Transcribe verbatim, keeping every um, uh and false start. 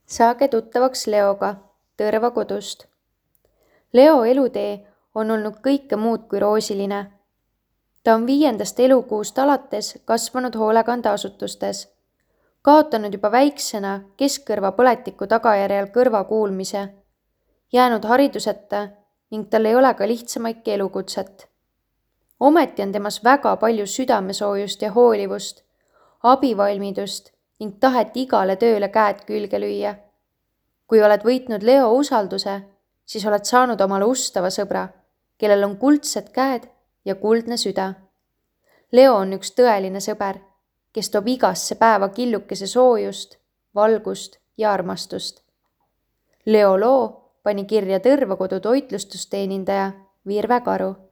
Saage tuttavaks Leoga Tõrva kodust. Leo elutee on olnud kõike muud kui roosiline. Ta on viiendast elukuust alates kasvanud hoolekandeasutustes, kaotanud juba väiksena keskkõrva põletiku tagajärjel kõrva kuulmise, jäänud hariduseta ning tal ei ole ka lihtsamaidki elukutset. Ometi on temas väga palju südamesoojust ja hoolivust, abivalmidust ning tahet igale tööle käed külge lüüa. Kui oled võitnud Leo usalduse, siis oled saanud omale ustava sõbra, kellel on kuldsed käed ja kuldne süda. Leo on üks tõeline sõber, kes toob igasse päeva killukese soojust, valgust ja armastust. Leo loo pani kirja Tõrva kodu toitlustusteenindaja Virve Karu.